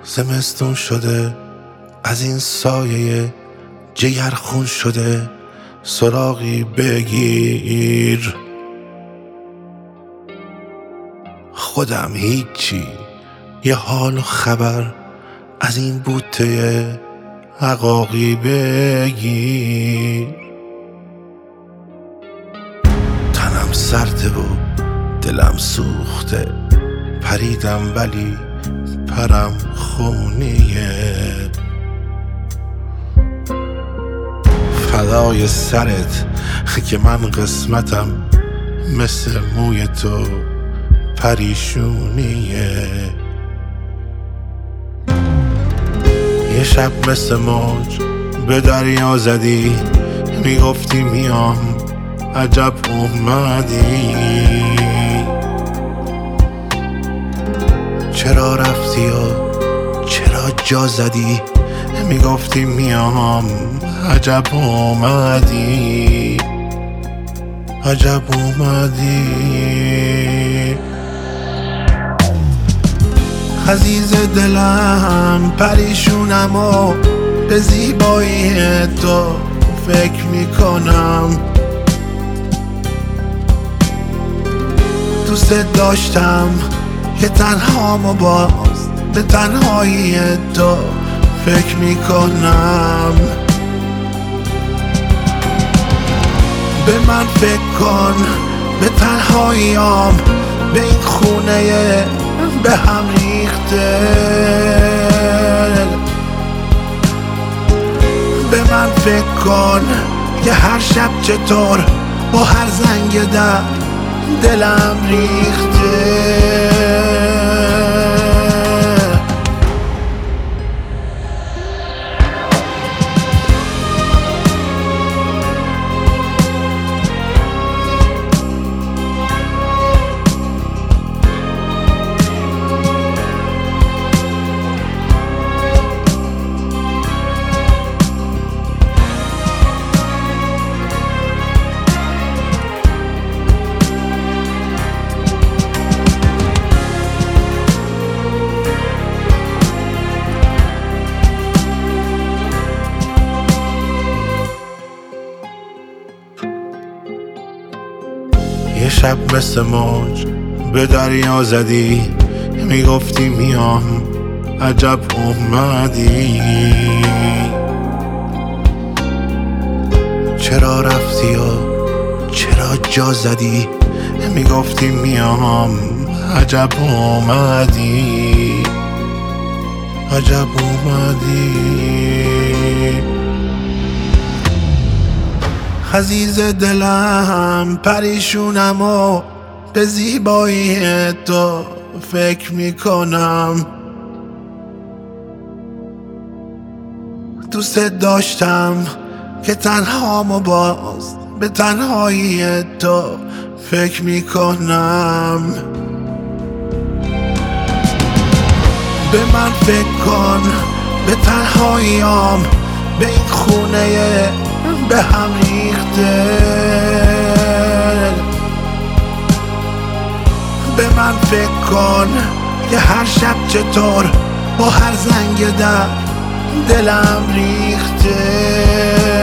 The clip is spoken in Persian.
زمستون شده، از این سایه جگرخون شده سراغی بگیر. خودم هیچی، یه حال و خبر از این بوته عقاقی بگیر. تنم سرده و دلم سوخته، پریدم ولی پرم خونیه. فدای سرت که من قسمتم مثل موی تو پریشونیه. یه شب مثل موج به دریا زدی، میگفتی میام عجب اومدی. چرا رفتی و چرا جا زدی، میگفتی میام عجب اومدی. عجب اومدی. عزیز دلم پریشونم و به زیبایی تو فکر میکنم. دوست داشتم که تنهام و باز به تنهایی تو فکر میکنم. به من فکر کن، به تنهاییام، به این خونه به هم ریخته. به من فکر کن که هر شب چطور با هر زنگ در دلم ریخته. یه شب مثل موج به دریا زدی، میگفتی میام عجب اومدی. چرا رفتی و چرا جا زدی، میگفتی میام عجب اومدی. عجب اومدی. عزیز دلم پریشونم و به زیبایی تو فکر میکنم. دوست داشتم که تنهام و باز به تنهایی تو فکر میکنم. به من فکر کن، به تنهاییام، به این خونه به هم ریخته. به من فکر کن که هر شب چطور با هر زنگ در دلم ریخته.